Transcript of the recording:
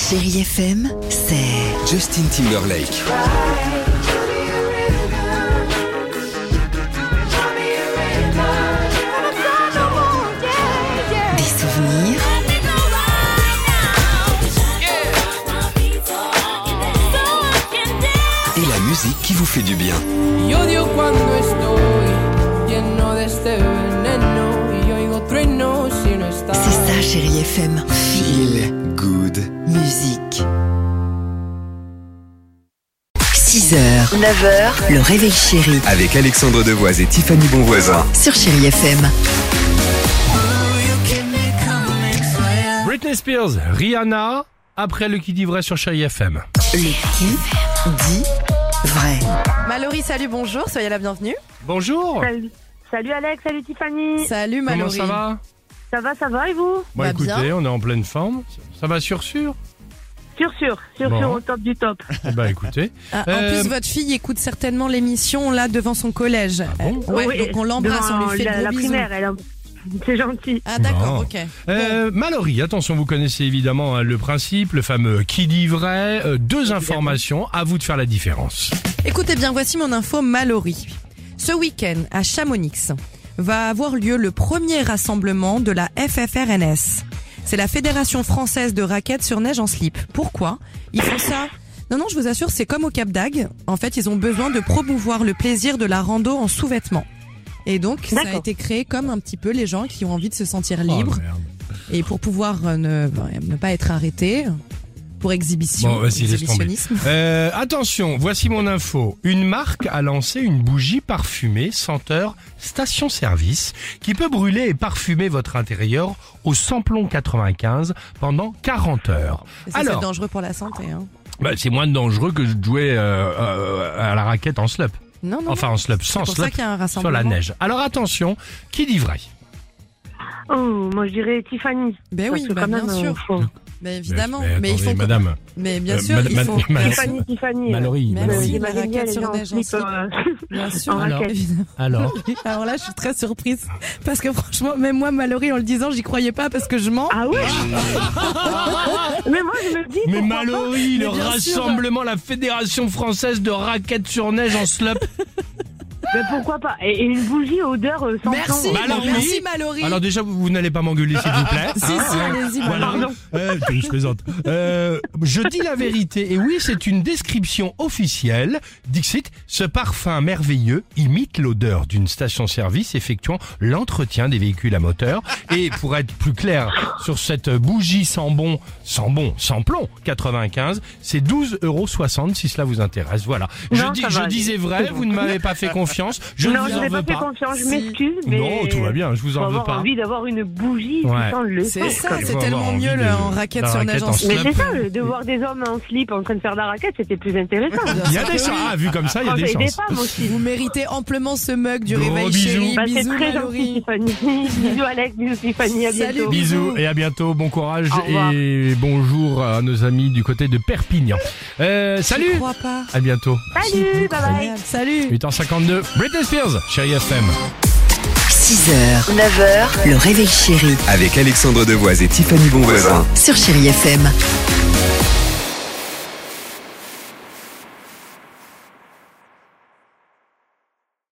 Chérie FM, c'est Justin Timberlake. des souvenirs, Et la musique qui vous fait du bien. Y odio cuando estoy lleno de este veneno y oigo truenos si no estás. c'est ça Chérie FM. Feel good. Musique. 6h, 9h, le réveil chéri Avec Alexandre Devoise et Tiffany Bonvoisin. sur Chérie FM. Britney Spears, Rihanna, après le qui dit vrai sur Chérie FM. Le qui dit vrai. Mallory, salut, bonjour, soyez la bienvenue. Bonjour. Salut Alex, salut Tiffany. Salut Comment Mallory. ça va? Ça va et vous? Bon, Bah, écoutez, bien. on est en pleine forme. Ça va sûr? Sûr, Bon. au top du top. Bah écoutez. Ah, en plus, votre fille écoute certainement l'émission là devant son collège. bon Ouais, Oui, donc on l'embrasse, on devant lui fait de la gros bisous. primaire, c'est gentil. Ah d'accord, Bon. ok. Mallory, attention, vous connaissez évidemment le principe, le fameux qui dit vrai. Deux informations, à vous de faire la différence. Écoutez bien, voici mon info Mallory. Ce week-end, à Chamonix, va avoir lieu le premier rassemblement de la FFRNS. C'est la Fédération Française de Raquettes sur Neige en Slip. Pourquoi ils font ça? Non, je vous assure, c'est comme au Cap d'Agde. En fait, ils ont besoin de promouvoir le plaisir de la rando en sous-vêtements. Et donc, ça a D'accord. été créé comme un petit peu les gens qui ont envie de se sentir Oh, libres. merde. Et pour pouvoir ne pas être arrêté pour exhibition, Bon, vas-y, laisse tomber. exhibitionnisme. Attention, voici mon info. Une marque a lancé une bougie parfumée senteur station-service qui peut brûler et parfumer votre intérieur au samplon 95 pendant 40 heures. Et ça, c'est dangereux pour la santé. Hein. C'est moins dangereux que de jouer à la raquette en slip. Non, Enfin, en slip, c'est sans pour ça slip, qu'il y a un sur rassemblement. la neige. Alors attention, qui dit vrai? Oh, moi je dirais Tiffany. Ben oui, Parce que bah, quand bien même, sûr. faut- Ben évidemment, mais, attendez, il faut. madame. Mais bien Euh, sûr, mad- il mad- faut. mad- Tiffany. Mallory, Même Mallory. si la J'imagine bien raquette les sur gens en neige en slip, slip. Bien sûr, en raquette. évidemment. Alors Alors là, je suis très surprise parce que franchement, même moi, Mallory, en le disant, j'y croyais pas parce que je mens. Ah ouais. Mais moi je me dis. Mais pourquoi Mallory, le Mais bien sûr. rassemblement, la Fédération Française de Raquettes sur Neige en slip. Mais pourquoi pas? Et une bougie odeur sans Merci, Bah alors, merci oui. Mallory. Alors déjà, vous n'allez pas m'engueuler, s'il vous plaît. Si, allez-y, Voilà. Mallory. Je plaisante. Je dis la vérité, et oui, c'est une description officielle. Dixit, ce parfum merveilleux imite l'odeur d'une station-service effectuant l'entretien des véhicules à moteur. Et pour être plus clair, sur cette bougie sans plomb, 95, c'est 12,60 € si cela vous intéresse. Voilà. Non, ça Je va, disais vrai, c'est bon. vous ne m'avez pas fait confiance. Je ne Non, vous je en n'ai veux pas fait pas. confiance, je Si. m'excuse, mais. Non, tout va bien, je vous en Faut veux avoir pas. envie d'avoir une bougie Ouais. sans le C'est sang, ça, quoi. c'est faut tellement avoir mieux envie le, de- en raquette la sur raquette neige en en slip. Mais slip. c'est ça, de voir des hommes en slip en train de faire de la raquette, c'était plus intéressant. Il y a des chances. Ah, vu comme ça, il y a des Et des chances. femmes aussi. Vous méritez amplement ce mug du Gros réveil bisous. chéri. Bah, c'est Bisous très gentil, Mallory. Tiffany. Bisous Alex, bisous Tiffany, à Salut, bientôt. Bisous et à bientôt, bon courage Au revoir. et bonjour à nos amis du côté de Perpignan. Je Salut, crois pas. à bientôt. Salut, bye bye. Incroyable. Salut. 8h52, Britney Spears, Chérie FM. 6h, 9h, le réveil chéri Avec Alexandre Devoise et Tiffany Bonvoisin. sur Chérie FM.